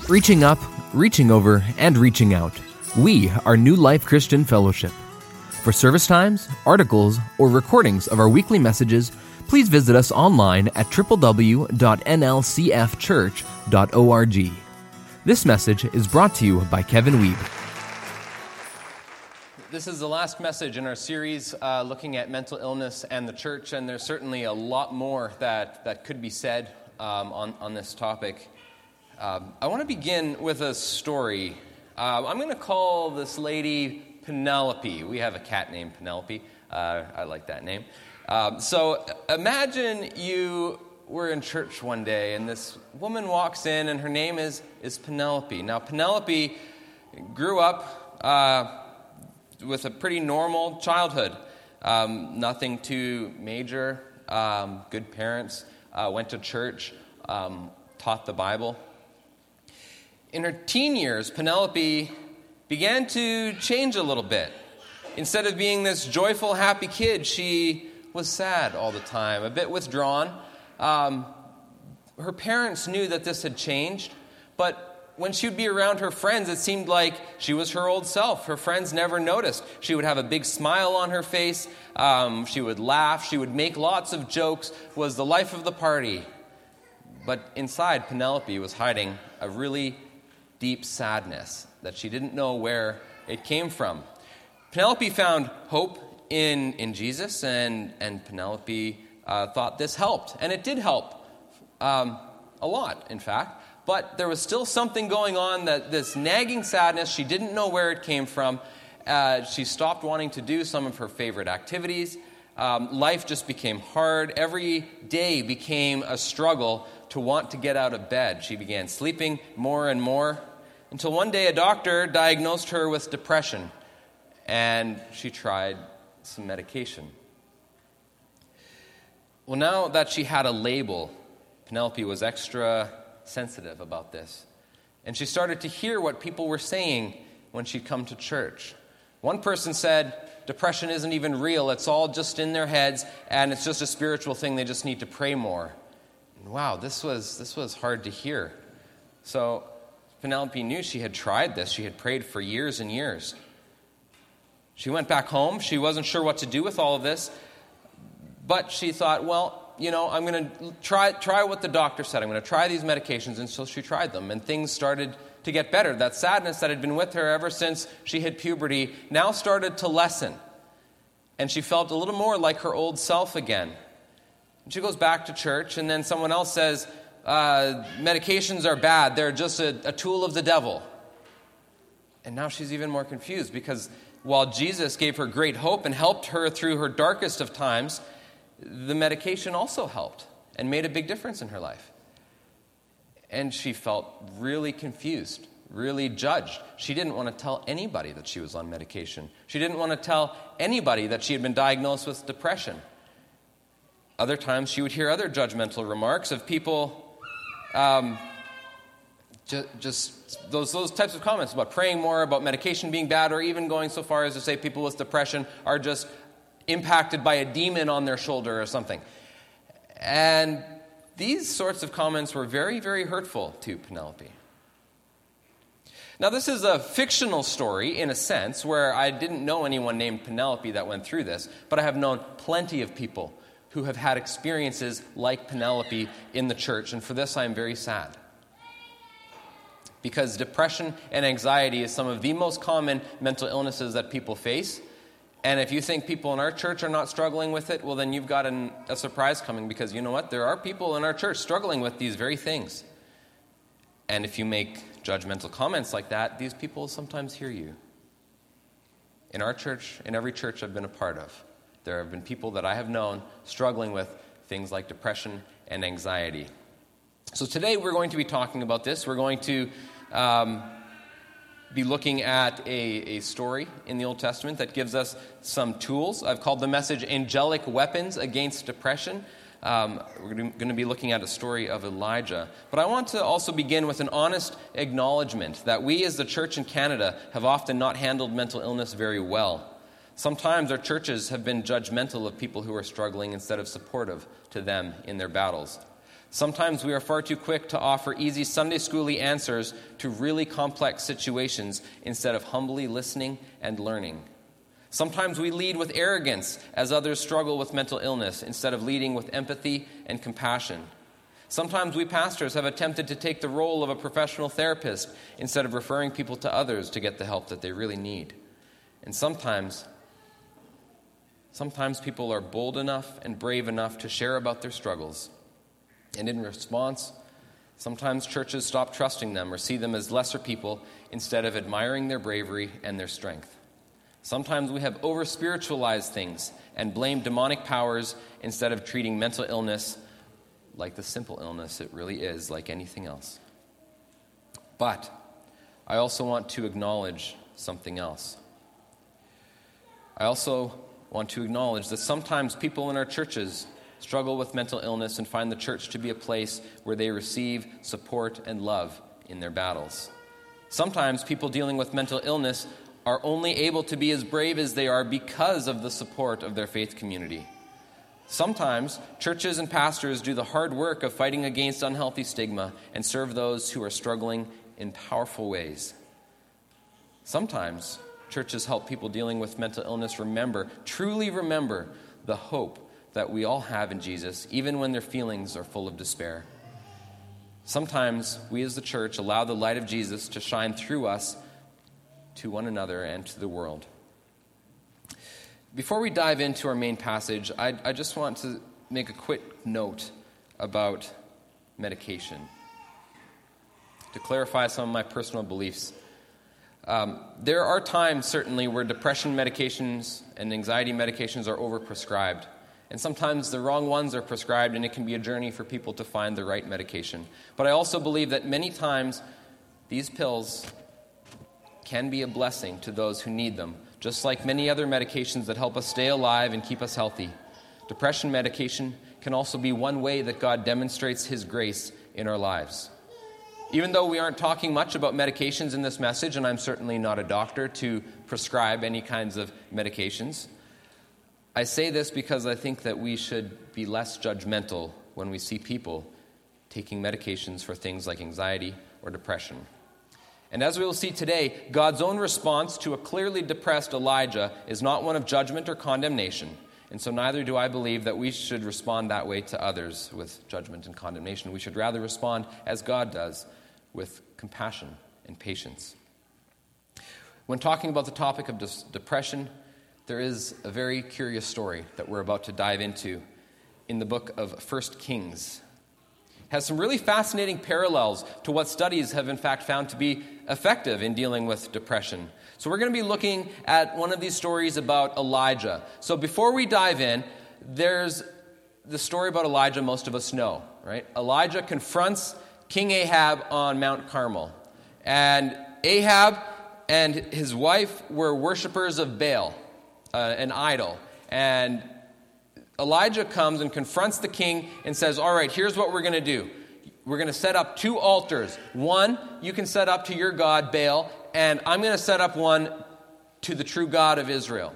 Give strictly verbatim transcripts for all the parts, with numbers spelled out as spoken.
Reaching up, reaching over, and reaching out. We are New Life Christian Fellowship. For service times, articles, or recordings of our weekly messages, please visit us online at w w w dot n l c f church dot org. This message is brought to you by Kevin Weeb. This is the last message in our series uh, looking at mental illness and the church, and there's certainly a lot more that, that could be said um, on, on this topic. Um, I want to begin with a story. Uh, I'm going to call this lady Penelope. We have a cat named Penelope. Uh, I like that name. Um, so imagine you were in church one day, and this woman walks in, and her name is, is Penelope. Now, Penelope grew up uh, with a pretty normal childhood. Um, nothing too major. Um, good parents. Uh, went to church. Um, taught the Bible. In her teen years, Penelope began to change a little bit. Instead of being this joyful, happy kid, she was sad all the time, a bit withdrawn. Um, her parents knew that this had changed, but when she would be around her friends, it seemed like she was her old self. Her friends never noticed. She would have a big smile on her face. Um, she would laugh. She would make lots of jokes. Was the life of the party. But inside, Penelope was hiding a really deep sadness that she didn't know where it came from. Penelope found hope in, in Jesus, and, and Penelope uh, thought this helped. And it did help um, a lot, in fact. But there was still something going on, that this nagging sadness, she didn't know where it came from. Uh, she stopped wanting to do some of her favorite activities. Um, life just became hard. Every day became a struggle to want to get out of bed. She began sleeping more and more until one day a doctor diagnosed her with depression, and she tried some medication. Well, now that she had a label, Penelope was extra sensitive about this, and she started to hear what people were saying when she'd come to church. One person said, depression isn't even real, it's all just in their heads, and it's just a spiritual thing, they just need to pray more. And wow, this was this was hard to hear. So Penelope knew she had tried this. She had prayed for years and years. She went back home. She wasn't sure what to do with all of this, but she thought, well, you know, I'm going to try try what the doctor said. I'm going to try these medications, and so she tried them, and things started to get better. That sadness that had been with her ever since she hit puberty now started to lessen, and she felt a little more like her old self again. And she goes back to church, and then someone else says, uh, medications are bad. They're just a, a tool of the devil. And now she's even more confused, because while Jesus gave her great hope and helped her through her darkest of times, the medication also helped and made a big difference in her life. And she felt really confused, really judged. She didn't want to tell anybody that she was on medication. She didn't want to tell anybody that she had been diagnosed with depression. Other times she would hear other judgmental remarks of people, um, ju- just those those types of comments about praying more, about medication being bad, or even going so far as to say people with depression are just impacted by a demon on their shoulder or something. And these sorts of comments were very, very hurtful to Penelope. Now, this is a fictional story in a sense, where I didn't know anyone named Penelope that went through this, but I have known plenty of people who have had experiences like Penelope in the church, and for this I am very sad. Because depression and anxiety is some of the most common mental illnesses that people face, and if you think people in our church are not struggling with it, well then you've got an, a surprise coming, because you know what? There are people in our church struggling with these very things. And if you make judgmental comments like that, these people sometimes hear you. In our church, in every church I've been a part of, there have been people that I have known struggling with things like depression and anxiety. So today we're going to be talking about this. We're going to um, be looking at a, a story in the Old Testament that gives us some tools. I've called the message Angelic Weapons Against Depression. Um, we're going to be looking at a story of Elijah. But I want to also begin with an honest acknowledgement that we as the church in Canada have often not handled mental illness very well. Sometimes our churches have been judgmental of people who are struggling instead of supportive to them in their battles. Sometimes we are far too quick to offer easy Sunday school-y answers to really complex situations instead of humbly listening and learning. Sometimes we lead with arrogance as others struggle with mental illness instead of leading with empathy and compassion. Sometimes we pastors have attempted to take the role of a professional therapist instead of referring people to others to get the help that they really need. And sometimes, sometimes people are bold enough and brave enough to share about their struggles. And in response, sometimes churches stop trusting them or see them as lesser people instead of admiring their bravery and their strength. Sometimes we have over-spiritualized things and blame demonic powers instead of treating mental illness like the simple illness it really is, like anything else. But I also want to acknowledge something else. I also want to acknowledge that sometimes people in our churches struggle with mental illness and find the church to be a place where they receive support and love in their battles. Sometimes people dealing with mental illness are only able to be as brave as they are because of the support of their faith community. Sometimes churches and pastors do the hard work of fighting against unhealthy stigma and serve those who are struggling in powerful ways. Sometimes churches help people dealing with mental illness remember, truly remember, the hope that we all have in Jesus, even when their feelings are full of despair. Sometimes we as the church allow the light of Jesus to shine through us to one another and to the world. Before we dive into our main passage, I, I just want to make a quick note about medication to clarify some of my personal beliefs. Um, there are times, certainly, where depression medications and anxiety medications are overprescribed. And sometimes the wrong ones are prescribed, and it can be a journey for people to find the right medication. But I also believe that many times these pills can be a blessing to those who need them, just like many other medications that help us stay alive and keep us healthy. Depression medication can also be one way that God demonstrates His grace in our lives. Even though we aren't talking much about medications in this message, and I'm certainly not a doctor to prescribe any kinds of medications, I say this because I think that we should be less judgmental when we see people taking medications for things like anxiety or depression. And as we will see today, God's own response to a clearly depressed Elijah is not one of judgment or condemnation. And so neither do I believe that we should respond that way to others with judgment and condemnation. We should rather respond as God does, with compassion and patience. When talking about the topic of dis- depression, there is a very curious story that we're about to dive into in the book of First Kings. It has some really fascinating parallels to what studies have in fact found to be effective in dealing with depression. So we're going to be looking at one of these stories about Elijah. So before we dive in, there's the story about Elijah most of us know, right? Elijah confronts King Ahab on Mount Carmel. And Ahab and his wife were worshipers of Baal, uh, an idol. And Elijah comes and confronts the king and says, all right, here's what we're going to do. We're going to set up two altars. One you can set up to your god, Baal, and I'm going to set up one to the true God of Israel.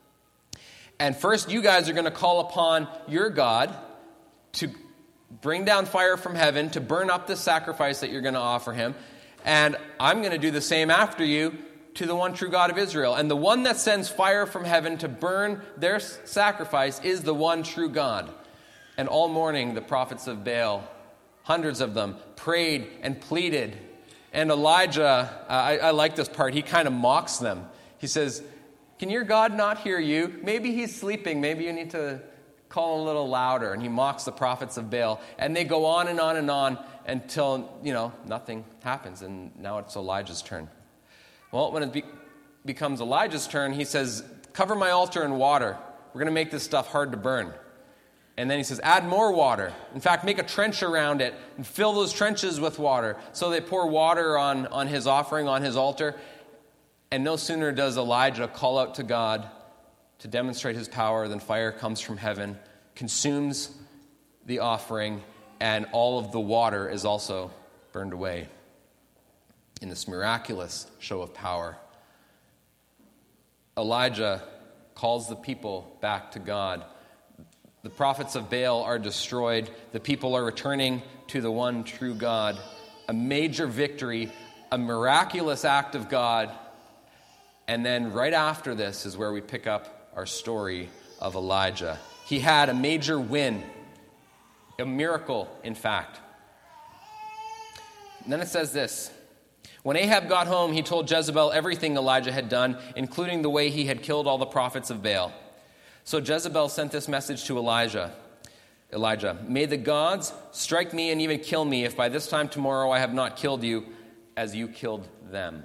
And first you guys are going to call upon your God to bring down fire from heaven to burn up the sacrifice that you're going to offer him. And I'm going to do the same after you to the one true God of Israel. And the one that sends fire from heaven to burn their sacrifice is the one true God. And all morning the prophets of Baal, hundreds of them, prayed and pleaded. And Elijah, uh, I, I like this part, he kind of mocks them. He says, can your God not hear you? Maybe he's sleeping. Maybe you need to call a little louder. And he mocks the prophets of Baal. And they go on and on and on until, you know, nothing happens. And now it's Elijah's turn. Well, when it be- becomes Elijah's turn, he says, cover my altar in water. We're going to make this stuff hard to burn. And then he says, add more water. In fact, make a trench around it and fill those trenches with water. So they pour water on, on his offering, on his altar. And no sooner does Elijah call out to God to demonstrate his power than fire comes from heaven, consumes the offering, and all of the water is also burned away in this miraculous show of power. Elijah calls the people back to God. The prophets of Baal are destroyed. The people are returning to the one true God. A major victory, a miraculous act of God. And then right after this is where we pick up our story of Elijah. He had a major win, a miracle, in fact. And then it says this. When Ahab got home, he told Jezebel everything Elijah had done, including the way he had killed all the prophets of Baal. So Jezebel sent this message to Elijah. Elijah, may the gods strike me and even kill me if by this time tomorrow I have not killed you as you killed them.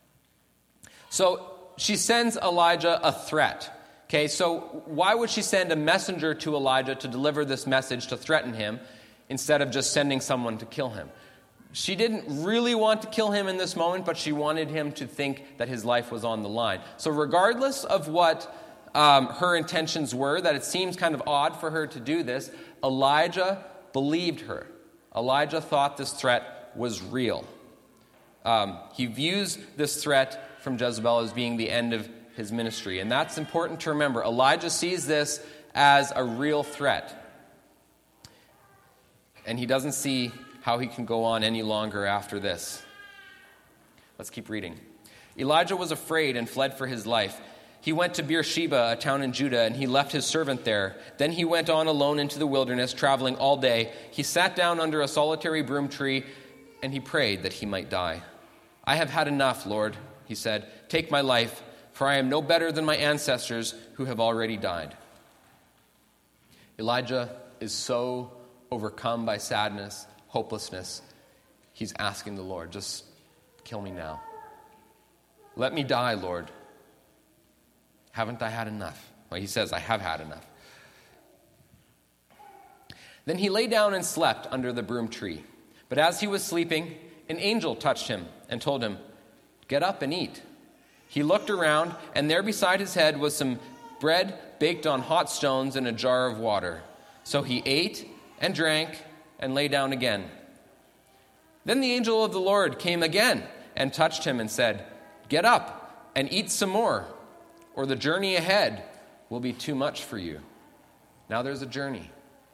So she sends Elijah a threat. Okay, so why would she send a messenger to Elijah to deliver this message to threaten him instead of just sending someone to kill him? She didn't really want to kill him in this moment, but she wanted him to think that his life was on the line. So regardless of what um, her intentions were, that it seems kind of odd for her to do this, Elijah believed her. Elijah thought this threat was real. Um, he views this threat from Jezebel as being the end of his ministry. And that's important to remember. Elijah sees this as a real threat. And he doesn't see how he can go on any longer after this. Let's keep reading. Elijah was afraid and fled for his life. He went to Beersheba, a town in Judah, and he left his servant there. Then he went on alone into the wilderness, traveling all day. He sat down under a solitary broom tree, and he prayed that he might die. I have had enough, Lord, he said. Take my life, for I am no better than my ancestors who have already died. Elijah is so overcome by sadness, hopelessness. He's asking the Lord, just kill me now. Let me die, Lord. Haven't I had enough? Well, he says, I have had enough. Then he lay down and slept under the broom tree. But as he was sleeping, an angel touched him and told him, get up and eat. He looked around, and there beside his head was some bread baked on hot stones and a jar of water. So he ate and drank and lay down again. Then the angel of the Lord came again and touched him and said, get up and eat some more, or the journey ahead will be too much for you. Now there's a journey.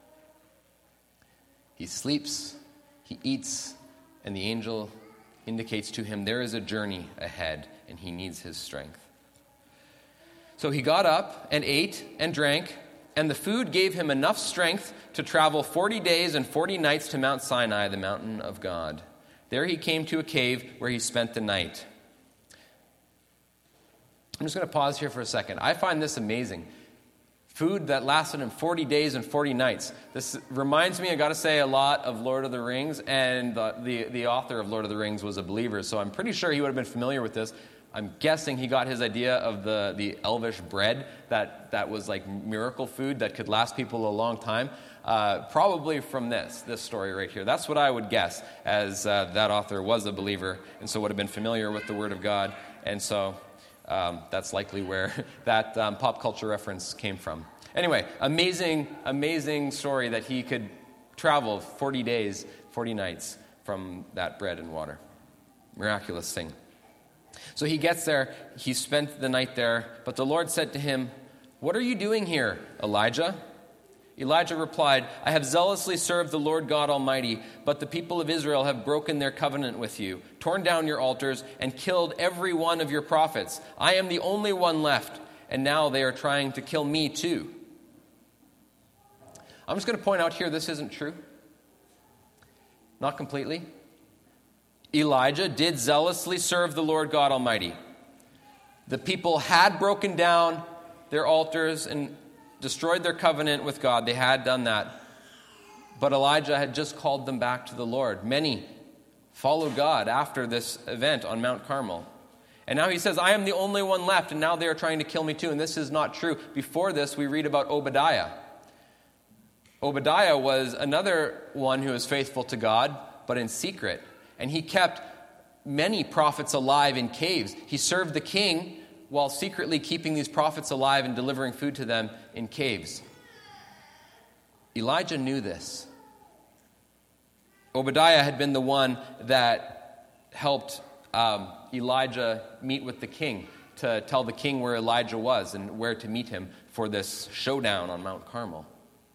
He sleeps, he eats, and the angel indicates to him there is a journey ahead, and he needs his strength. So he got up and ate and drank, and the food gave him enough strength to travel forty days and forty nights to Mount Sinai, the mountain of God. There he came to a cave where he spent the night. I'm just going to pause here for a second. I find this amazing. Food that lasted him forty days and forty nights. This reminds me, I got to say, a lot of Lord of the Rings, and the, the, the author of Lord of the Rings was a believer, so I'm pretty sure he would have been familiar with this. I'm guessing he got his idea of the, the elvish bread that, that was like miracle food that could last people a long time, uh, probably from this, this story right here. That's what I would guess, as uh, that author was a believer, and so would have been familiar with the Word of God, and so um, that's likely where that um, pop culture reference came from. Anyway, amazing, amazing story that he could travel forty days, forty nights from that bread and water. Miraculous thing. So he gets there, he spent the night there, but the Lord said to him, what are you doing here, Elijah? Elijah replied, I have zealously served the Lord God Almighty, but the people of Israel have broken their covenant with you, torn down your altars, and killed every one of your prophets. I am the only one left, and now they are trying to kill me too. I'm just going to point out here this isn't true. Not completely. Elijah did zealously serve the Lord God Almighty. The people had broken down their altars and destroyed their covenant with God. They had done that. But Elijah had just called them back to the Lord. Many followed God after this event on Mount Carmel. And now he says, I am the only one left, and now they are trying to kill me too. And this is not true. Before this, we read about Obadiah. Obadiah was another one who was faithful to God, but in secret. And he kept many prophets alive in caves. He served the king while secretly keeping these prophets alive and delivering food to them in caves. Elijah knew this. Obadiah had been the one that helped um, Elijah meet with the king to tell the king where Elijah was and where to meet him for this showdown on Mount Carmel.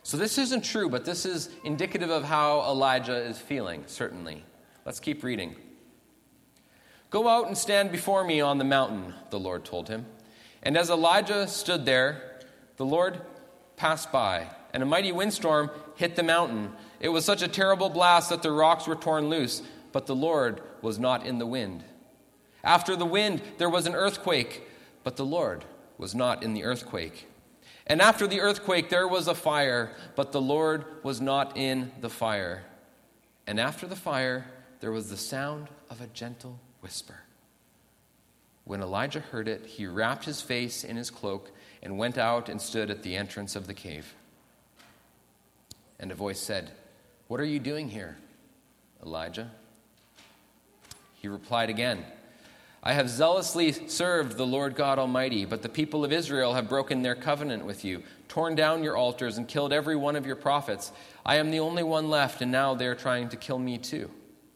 So this isn't true, but this is indicative of how Elijah is feeling, certainly. Let's keep reading. "Go out and stand before me on the mountain," the Lord told him. And as Elijah stood there, the Lord passed by, and a mighty windstorm hit the mountain. It was such a terrible blast that the rocks were torn loose, but the Lord was not in the wind. After the wind, there was an earthquake, but the Lord was not in the earthquake. And after the earthquake, there was a fire, but the Lord was not in the fire. And after the fire, there was the sound of a gentle whisper. When Elijah heard it, he wrapped his face in his cloak and went out and stood at the entrance of the cave. And a voice said, "What are you doing here, Elijah?" He replied again, "I have zealously served the Lord God Almighty, but the people of Israel have broken their covenant with you, torn down your altars, and killed every one of your prophets. I am the only one left, and now they are trying to kill me too."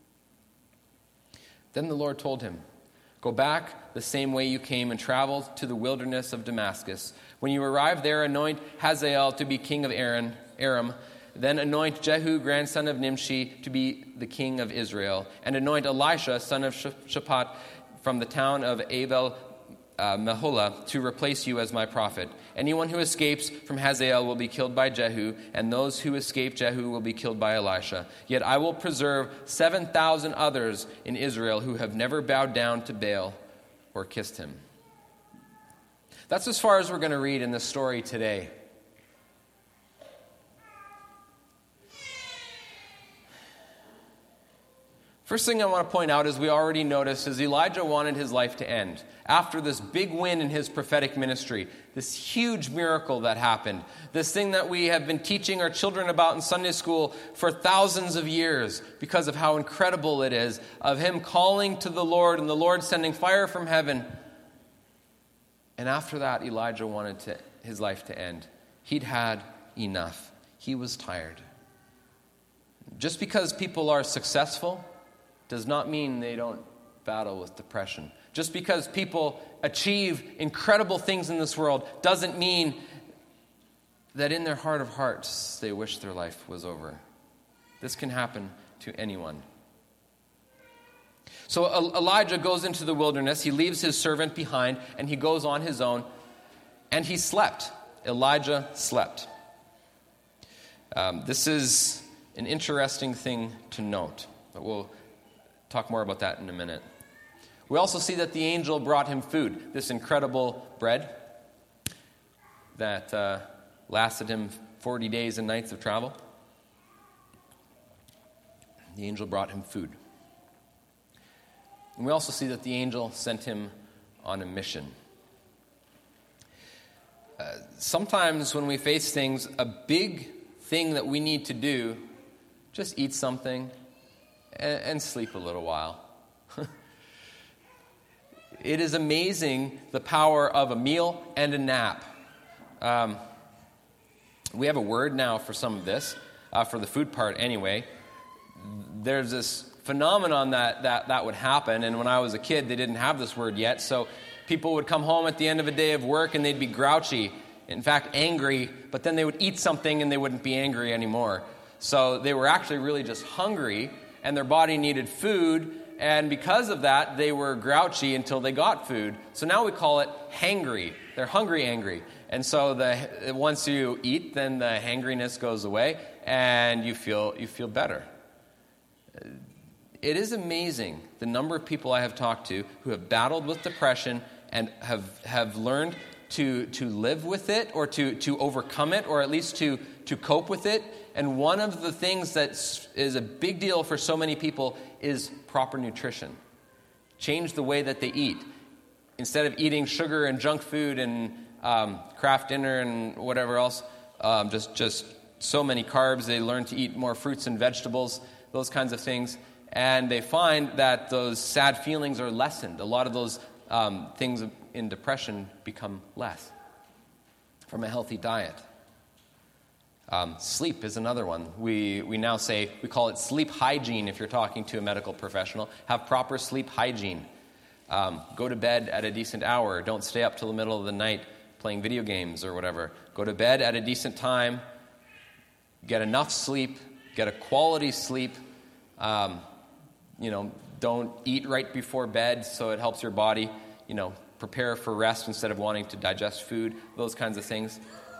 Then the Lord told him, "Go back the same way you came and travel to the wilderness of Damascus. When you arrive there, anoint Hazael to be king of Aram, Aram. Then anoint Jehu, grandson of Nimshi, to be the king of Israel. And anoint Elisha, son of Shaphat, from the town of Abel uh, Meholah, to replace you as my prophet. Anyone who escapes from Hazael will be killed by Jehu, and those who escape Jehu will be killed by Elisha. Yet I will preserve seven thousand others in Israel who have never bowed down to Baal or kissed him." That's as far as we're going to read in this story today. First thing I want to point out, as we already noticed, is Elijah wanted his life to end. After this big win in his prophetic ministry, this huge miracle that happened, this thing that we have been teaching our children about in Sunday school for thousands of years because of how incredible it is, of him calling to the Lord and the Lord sending fire from heaven. And after that, Elijah wanted to, his life to end. He'd had enough. He was tired. Just because people are successful does not mean they don't battle with depression. Just because people achieve incredible things in this world doesn't mean that in their heart of hearts they wish their life was over. This can happen to anyone. So Elijah goes into the wilderness. He leaves his servant behind, and he goes on his own, and he slept. Elijah slept. Um, this is an interesting thing to note, but we'll talk more about that in a minute. We also see that the angel brought him food, this incredible bread that uh, lasted him forty days and nights of travel. The angel brought him food. And we also see that the angel sent him on a mission. Uh, sometimes when we face things, a big thing that we need to do, just eat something and, and sleep a little while. It is amazing the power of a meal and a nap. Um, we have a word now for some of this, uh, for the food part anyway. There's this phenomenon that, that that would happen, and when I was a kid, they didn't have this word yet, so people would come home at the end of a day of work and they'd be grouchy, in fact angry, but then they would eat something and they wouldn't be angry anymore. So they were actually really just hungry, and their body needed food, and because of that, they were grouchy until they got food. So now we call it hangry. They're hungry, angry. And so the once you eat, then the hangriness goes away, and you feel you feel better. It is amazing the number of people I have talked to who have battled with depression and have have learned to to live with it, or to to overcome it, or at least to to cope with it. And one of the things that is a big deal for so many people is proper nutrition. Change the way that they eat. Instead of eating sugar and junk food and um, Kraft Dinner and whatever else, um, just just so many carbs, they learn to eat more fruits and vegetables, those kinds of things. And they find that those sad feelings are lessened. A lot of those um, things in depression become less from a healthy diet. Um, sleep is another one. We we now say, we call it sleep hygiene if you're talking to a medical professional. Have proper sleep hygiene. Um, go to bed at a decent hour. Don't stay up till the middle of the night playing video games or whatever. Go to bed at a decent time. get enough sleep, get a quality sleep. Um, you know, don't eat right before bed so it helps your body, you know, prepare for rest instead of wanting to digest food, those kinds of things.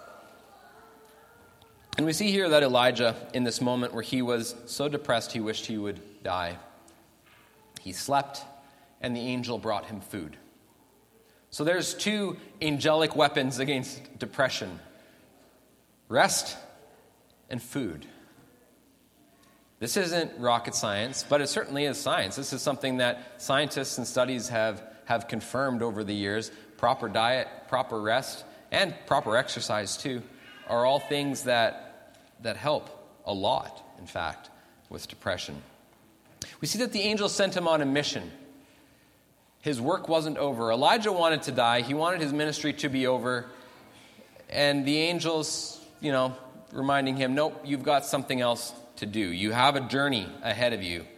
And we see here that Elijah, in this moment where he was so depressed he wished he would die, he slept, and the angel brought him food. So there's two angelic weapons against depression: rest and food. This isn't rocket science, but it certainly is science. This is something that scientists and studies have, have confirmed over the years. Proper diet, proper rest, and proper exercise too are all things that, that help a lot, in fact, with depression. We see that the angel sent him on a mission. His work wasn't over. Elijah wanted to die. He wanted his ministry to be over. And the angels, you know, reminding him, nope, you've got something else to do. You have a journey ahead of you.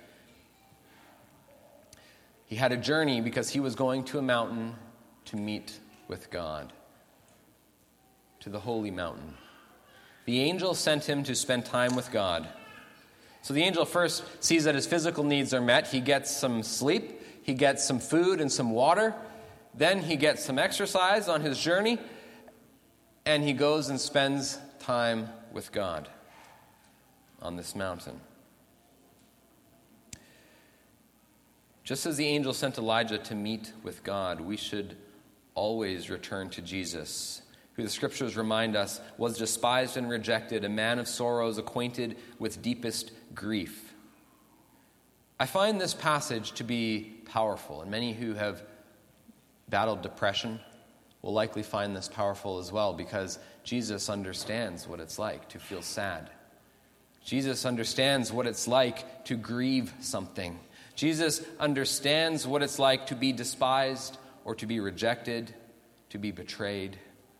He had a journey because he was going to a mountain to meet with God, to the holy mountain. The angel sent him to spend time with God. So the angel first sees that his physical needs are met. He gets some sleep. He gets some food and some water. Then he gets some exercise on his journey. And he goes and spends time with God on this mountain. Just as the angel sent Elijah to meet with God, we should always return to Jesus, who the scriptures remind us was despised and rejected, a man of sorrows, acquainted with deepest grief. I find this passage to be powerful, and many who have battled depression will likely find this powerful as well, because Jesus understands what it's like to feel sad. Jesus understands what it's like to grieve something. Jesus understands what it's like to be despised or to be rejected, to be betrayed.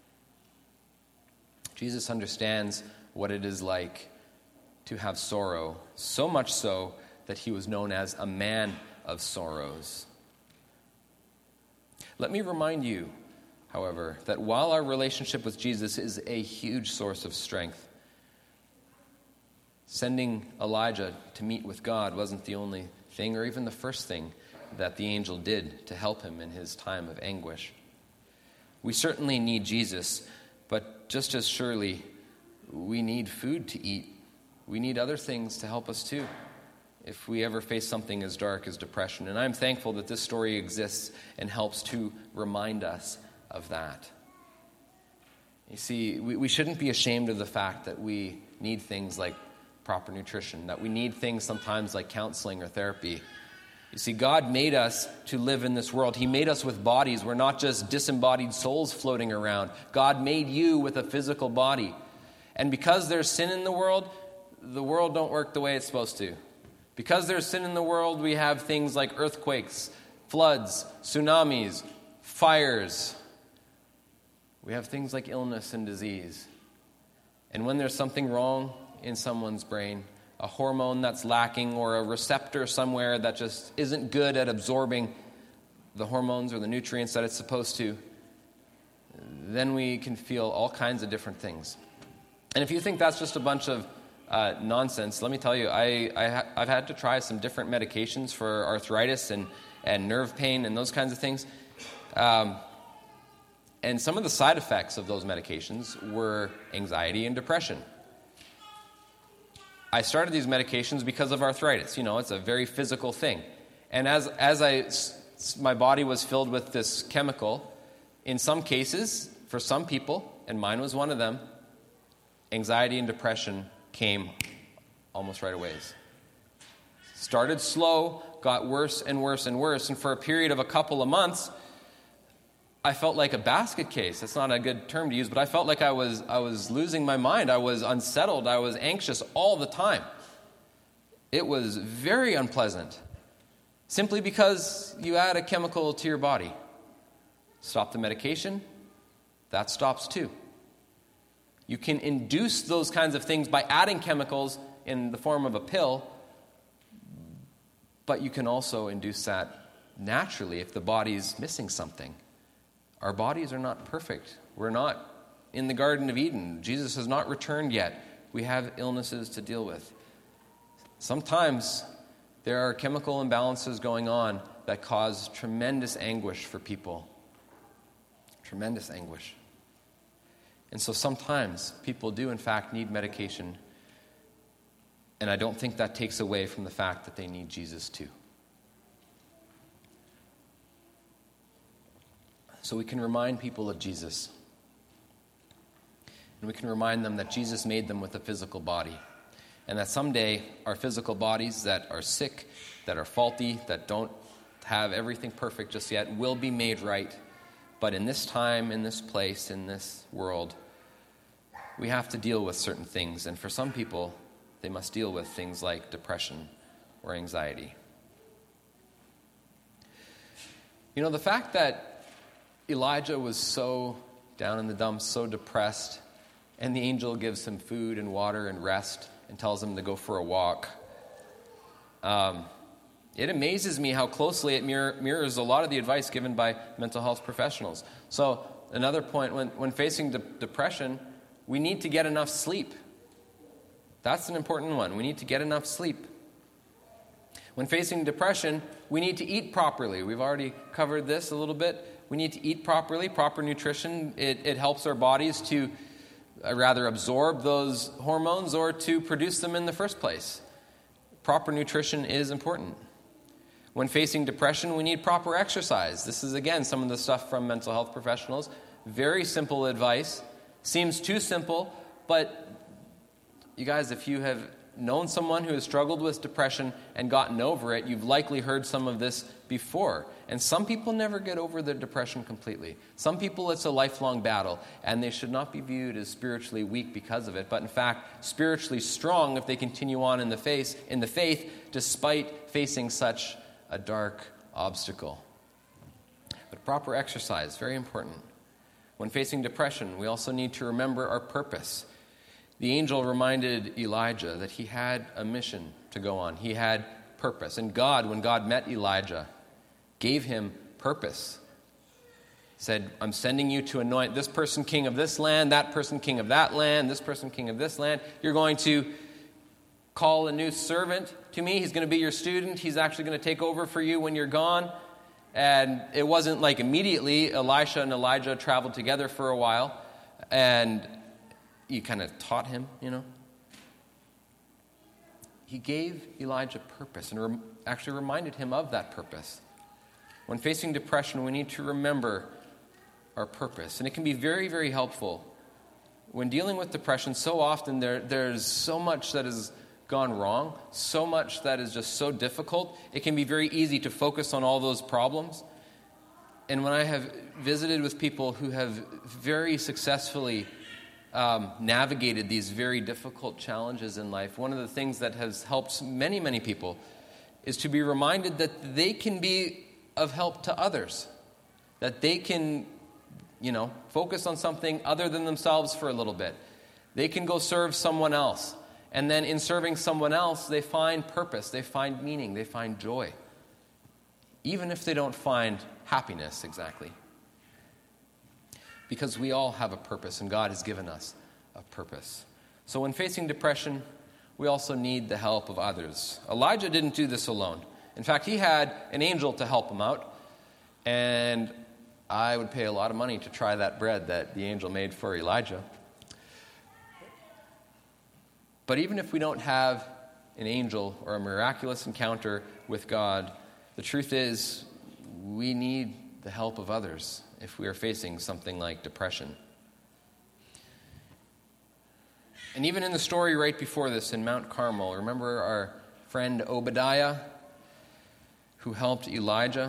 Jesus understands what it is like to have sorrow, so much so that he was known as a man of sorrows. Let me remind you, however, that while our relationship with Jesus is a huge source of strength, sending Elijah to meet with God wasn't the only thing or even the first thing that the angel did to help him in his time of anguish. We certainly need Jesus, but just as surely we need food to eat. We need other things to help us too, if we ever face something as dark as depression. And I'm thankful that this story exists and helps to remind us of that. You see, we, we shouldn't be ashamed of the fact that we need things like proper nutrition, that we need things sometimes like counseling or therapy. You see, God made us to live in this world. He made us with bodies. We're not just disembodied souls floating around. God made you with a physical body. And because there's sin in the world, the world don't work the way it's supposed to. Because there's sin in the world, we have things like earthquakes, floods, tsunamis, fires. We have things like illness and disease. And when there's something wrong in someone's brain, a hormone that's lacking or a receptor somewhere that just isn't good at absorbing the hormones or the nutrients that it's supposed to, then we can feel all kinds of different things. And if you think that's just a bunch of uh, nonsense, let me tell you, I, I ha- I've had to try some different medications for arthritis and, and nerve pain and those kinds of things. Um, and some of the side effects of those medications were anxiety and depression. I started these medications because of arthritis. You know, it's a very physical thing. And as as I, my body was filled with this chemical, in some cases, for some people, and mine was one of them, anxiety and depression came almost right away. Started slow, got worse and worse and worse, and for a period of a couple of months, I felt like a basket case. That's not a good term to use, but I felt like I was I was losing my mind. I was unsettled. I was anxious all the time. It was very unpleasant, simply because you add a chemical to your body. Stop the medication, that stops too. You can induce those kinds of things by adding chemicals in the form of a pill, but you can also induce that naturally if the body's missing something. Our bodies are not perfect. We're not in the Garden of Eden. Jesus has not returned yet We have illnesses to deal with. Sometimes there are chemical imbalances going on that cause tremendous anguish for people. Tremendous anguish. And so sometimes people do, in fact, need medication. And I don't think that takes away from the fact that they need Jesus too. So we can remind people of Jesus. And we can remind them that Jesus made them with a physical body. And that someday our physical bodies that are sick, that are faulty, that don't have everything perfect just yet, will be made right. But in this time, in this place, in this world, we have to deal with certain things. And for some people, they must deal with things like depression or anxiety. You know, the fact that Elijah was so down in the dumps, so depressed, and the angel gives him food and water and rest and tells him to go for a walk. Um, it amazes me how closely it mirror, mirrors a lot of the advice given by mental health professionals. So another point, when, when facing de- depression, we need to get enough sleep. That's an important one. We need to get enough sleep. When facing depression, we need to eat properly. We've already covered this a little bit. We need to eat properly, proper nutrition. It, it helps our bodies to uh, rather absorb those hormones or to produce them in the first place. Proper nutrition is important. When facing depression, we need proper exercise. This is, again, some of the stuff from mental health professionals. Very simple advice. Seems too simple, but you guys, if you have known someone who has struggled with depression and gotten over it, you've likely heard some of this before. And some people never get over their depression completely. Some people, it's a lifelong battle, and they should not be viewed as spiritually weak because of it, but in fact, spiritually strong if they continue on in the face, in the faith, despite facing such a dark obstacle. But proper exercise, very important. When facing depression, we also need to remember our purpose. The angel reminded Elijah that he had a mission to go on. He had purpose. And God, when God met Elijah, gave him purpose. He said, I'm sending you to anoint this person king of this land, that person king of that land, this person king of this land. You're going to call a new servant to me. He's going to be your student. He's actually going to take over for you when you're gone. And it wasn't like immediately. Elisha and Elijah traveled together for a while. And he kind of taught him, you know. He gave Elijah purpose and re- actually reminded him of that purpose. When facing depression, we need to remember our purpose. And it can be very, very helpful. When dealing with depression, so often there, there's so much that has gone wrong, so much that is just so difficult. It can be very easy to focus on all those problems. And when I have visited with people who have very successfully Um, navigated these very difficult challenges in life, one of the things that has helped many, many people is to be reminded that they can be of help to others, that they can, you know, focus on something other than themselves for a little bit. They can go serve someone else, and then in serving someone else, they find purpose, they find meaning, they find joy, even if they don't find happiness exactly. Because we all have a purpose, and God has given us a purpose. So when facing depression, we also need the help of others. Elijah didn't do this alone. In fact, he had an angel to help him out, and I would pay a lot of money to try that bread that the angel made for Elijah. But even if we don't have an angel or a miraculous encounter with God, the truth is we need the help of others if we are facing something like depression. And even in the story right before this in Mount Carmel, remember our friend Obadiah who helped Elijah?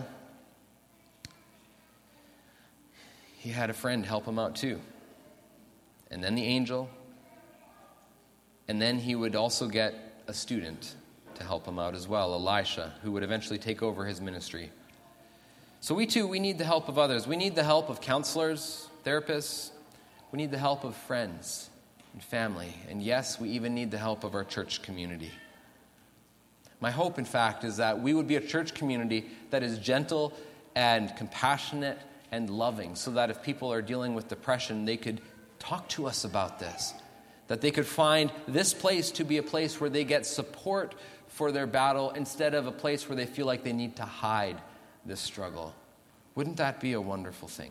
He had a friend help him out too. And then the angel. And then he would also get a student to help him out as well, Elisha, who would eventually take over his ministry. So we too, we need the help of others. We need the help of counselors, therapists. We need the help of friends and family. And yes, we even need the help of our church community. My hope, in fact, is that we would be a church community that is gentle and compassionate and loving, so that if people are dealing with depression, they could talk to us about this. That they could find this place to be a place where they get support for their battle instead of a place where they feel like they need to hide this struggle. Wouldn't that be a wonderful thing?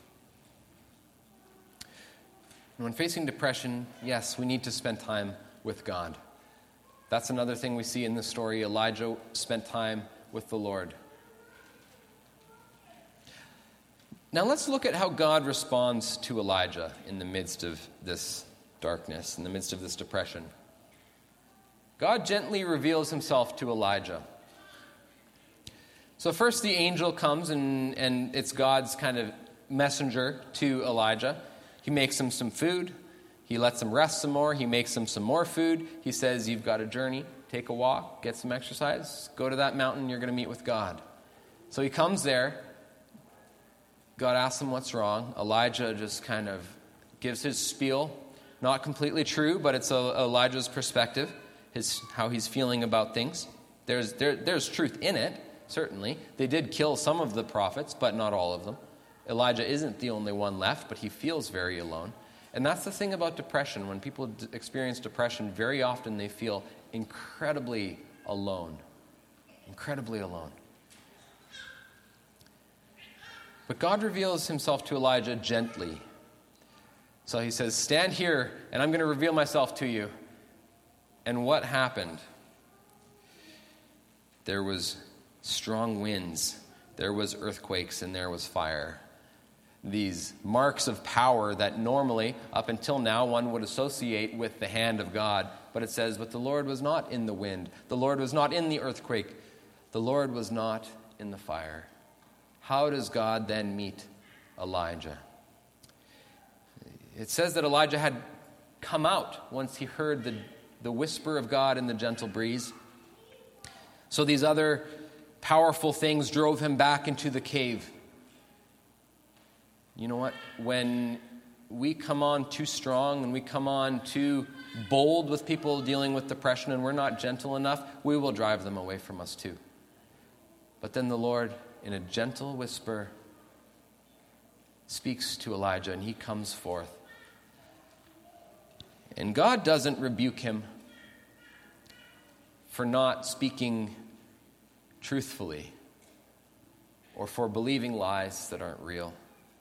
And when facing depression, yes, we need to spend time with God. That's another thing we see in this story. Elijah spent time with the Lord. Now let's look at how God responds to Elijah in the midst of this darkness, in the midst of this depression. God gently reveals himself to Elijah. So first the angel comes, and, and it's God's kind of messenger to Elijah. He makes him some food. He lets him rest some more. He makes him some more food. He says, you've got a journey. Take a walk. Get some exercise. Go to that mountain. You're going to meet with God. So he comes there. God asks him what's wrong. Elijah just kind of gives his spiel. Not completely true, but it's a, Elijah's perspective, his how he's feeling about things. There's there, there's truth in it, certainly. They did kill some of the prophets, but not all of them. Elijah isn't the only one left, but he feels very alone. And that's the thing about depression. When people d- experience depression, very often they feel incredibly alone. Incredibly alone. But God reveals himself to Elijah gently. So he says, stand here, and I'm going to reveal myself to you. And what happened? There was strong winds, there was earthquakes, and there was fire. These marks of power that normally, up until now, one would associate with the hand of God. But it says, but the Lord was not in the wind. The Lord was not in the earthquake. The Lord was not in the fire. How does God then meet Elijah? It says that Elijah had come out once he heard the, the whisper of God in the gentle breeze. So these other powerful things drove him back into the cave. You know what? When we come on too strong and we come on too bold with people dealing with depression and we're not gentle enough, we will drive them away from us too. But then the Lord, in a gentle whisper, speaks to Elijah and he comes forth. And God doesn't rebuke him for not speaking truthfully or for believing lies that aren't real.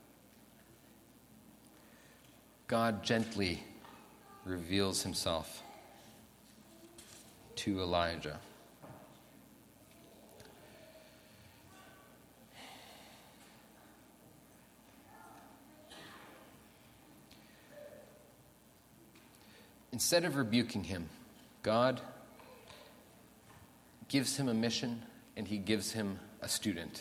God gently reveals himself to Elijah. Instead of rebuking him, God gives him a mission and he gives him a student.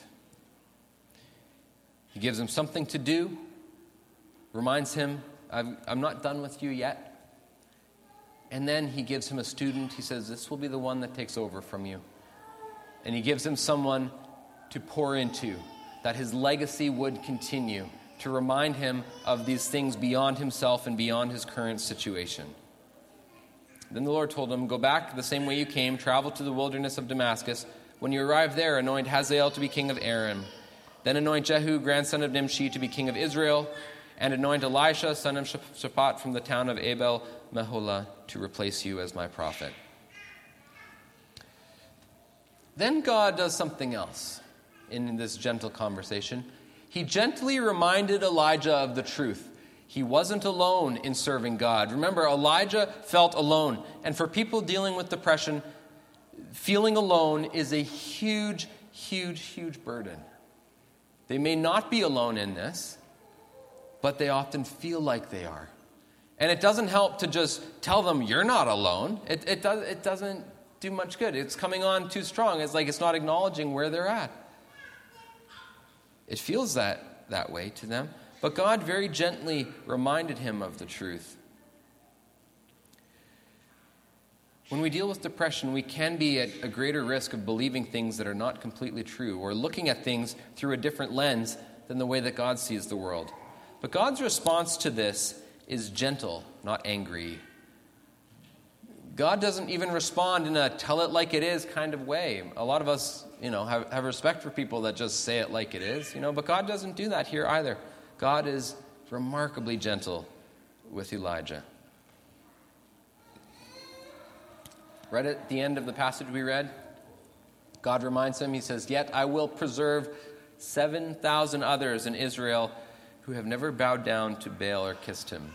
He gives him something to do, reminds him, I'm, I'm not done with you yet. And then he gives him a student. He says, this will be the one that takes over from you. And he gives him someone to pour into, that his legacy would continue, to remind him of these things beyond himself and beyond his current situation. Then the Lord told him, go back the same way you came, travel to the wilderness of Damascus. When you arrive there, anoint Hazael to be king of Aram. Then anoint Jehu, grandson of Nimshi, to be king of Israel. And anoint Elisha, son of Shaphat, from the town of Abel Meholah, to replace you as my prophet. Then God does something else in this gentle conversation. He gently reminded Elijah of the truth. He wasn't alone in serving God. Remember, Elijah felt alone. And for people dealing with depression, feeling alone is a huge, huge, huge burden. They may not be alone in this, but they often feel like they are. And it doesn't help to just tell them, you're not alone. It, it, does, it doesn't do much good. It's coming on too strong. It's like it's not acknowledging where they're at. It feels that, that way to them. But God very gently reminded him of the truth. When we deal with depression, we can be at a greater risk of believing things that are not completely true, or looking at things through a different lens than the way that God sees the world. But God's response to this is gentle, not angry. God doesn't even respond in a tell it like it is kind of way. A lot of us, you know, have, have respect for people that just say it like it is, you know, but God doesn't do that here either. God is remarkably gentle with Elijah. Right at the end of the passage we read, God reminds him, he says, "Yet I will preserve seven thousand others in Israel who have never bowed down to Baal or kissed him."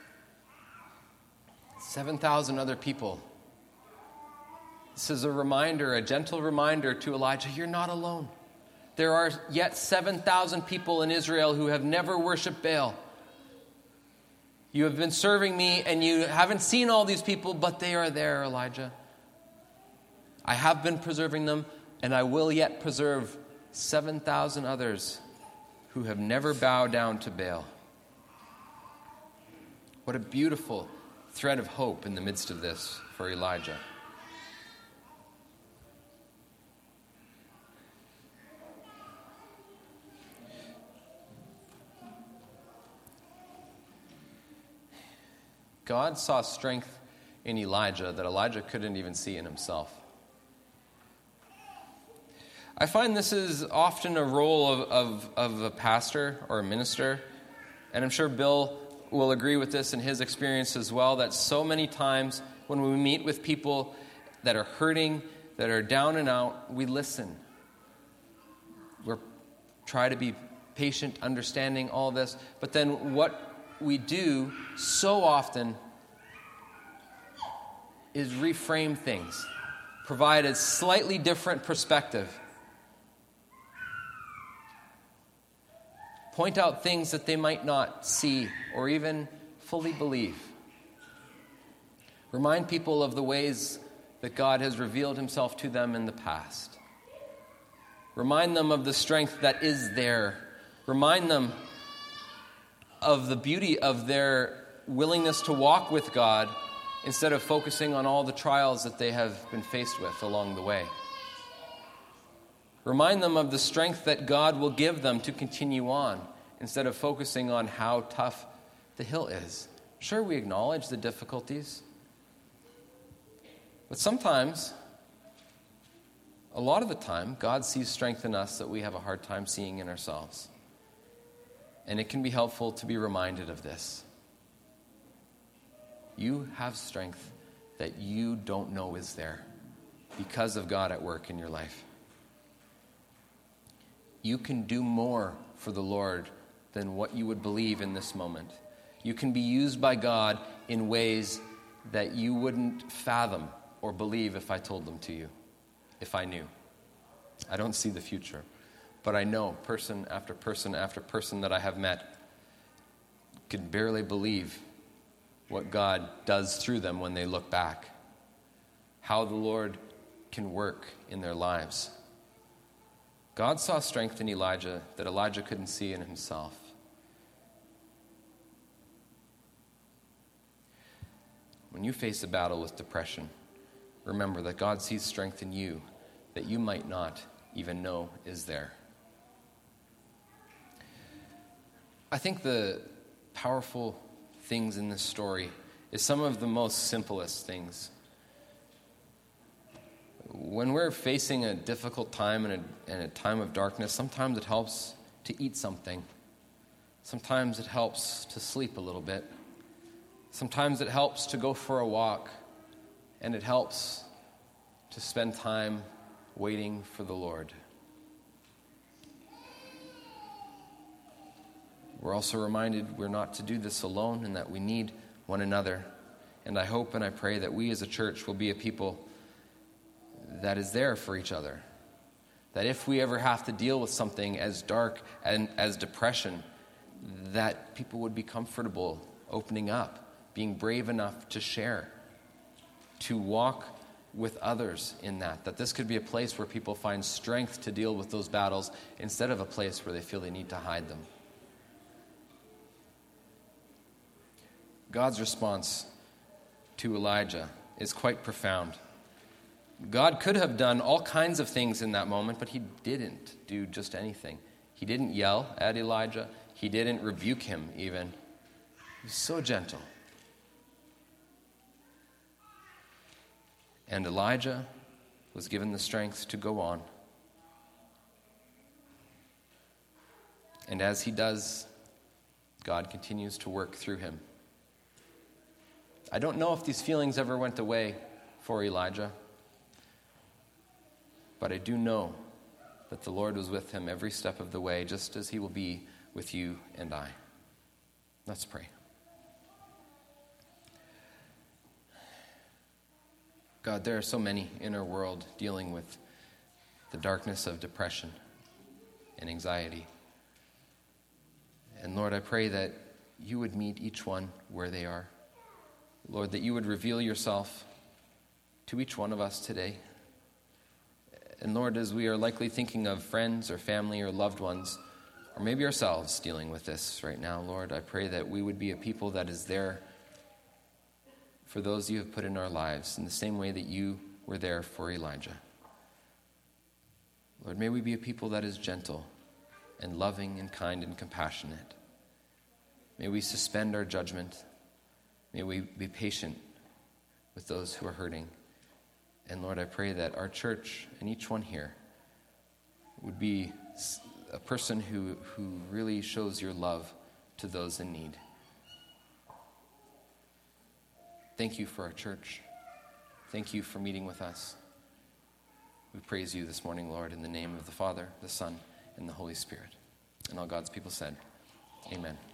seven thousand other people. This is a reminder, a gentle reminder to Elijah, you're not alone. There are yet seven thousand people in Israel who have never worshiped Baal. You have been serving me and you haven't seen all these people, but they are there, Elijah. I have been preserving them, and I will yet preserve seven thousand others who have never bowed down to Baal. What a beautiful thread of hope in the midst of this for Elijah. God saw strength in Elijah that Elijah couldn't even see in himself. I find this is often a role of, of, of a pastor or a minister, and I'm sure Bill will agree with this in his experience as well, that so many times when we meet with people that are hurting, that are down and out, we listen. We try to be patient, understanding all this, but then what we do so often is reframe things, provide a slightly different perspective, point out things that they might not see or even fully believe. Remind people of the ways that God has revealed himself to them in the past. Remind them of the strength that is there. Remind them of the beauty of their willingness to walk with God instead of focusing on all the trials that they have been faced with along the way. Remind them of the strength that God will give them to continue on instead of focusing on how tough the hill is. Sure, we acknowledge the difficulties, but sometimes, a lot of the time, God sees strength in us that we have a hard time seeing in ourselves. And it can be helpful to be reminded of this. You have strength that you don't know is there because of God at work in your life. You can do more for the Lord than what you would believe in this moment. You can be used by God in ways that you wouldn't fathom or believe if I told them to you, if I knew. I don't see the future, but I know person after person after person that I have met can barely believe what God does through them when they look back, how the Lord can work in their lives. God saw strength in Elijah that Elijah couldn't see in himself. When you face a battle with depression, remember that God sees strength in you that you might not even know is there. I think the powerful things in this story is some of the most simplest things. When we're facing a difficult time and a, and a time of darkness, sometimes it helps to eat something. Sometimes it helps to sleep a little bit. Sometimes it helps to go for a walk. And it helps to spend time waiting for the Lord. We're also reminded we're not to do this alone and that we need one another. And I hope and I pray that we as a church will be a people that is there for each other. That if we ever have to deal with something as dark and as depression, that people would be comfortable opening up, being brave enough to share, to walk with others in that. That this could be a place where people find strength to deal with those battles instead of a place where they feel they need to hide them. God's response to Elijah is quite profound. God could have done all kinds of things in that moment, but he didn't do just anything. He didn't yell at Elijah. He didn't rebuke him even. He was so gentle. And Elijah was given the strength to go on. And as he does, God continues to work through him. I don't know if these feelings ever went away for Elijah, but I do know that the Lord was with him every step of the way, just as he will be with you and I. Let's pray. God, there are so many in our world dealing with the darkness of depression and anxiety. And Lord, I pray that you would meet each one where they are. Lord, that you would reveal yourself to each one of us today. And Lord, as we are likely thinking of friends or family or loved ones, or maybe ourselves dealing with this right now, Lord, I pray that we would be a people that is there for those you have put in our lives in the same way that you were there for Elijah. Lord, may we be a people that is gentle and loving and kind and compassionate. May we suspend our judgment. May we be patient with those who are hurting. And Lord, I pray that our church and each one here would be a person who, who really shows your love to those in need. Thank you for our church. Thank you for meeting with us. We praise you this morning, Lord, in the name of the Father, the Son, and the Holy Spirit. And all God's people said, amen.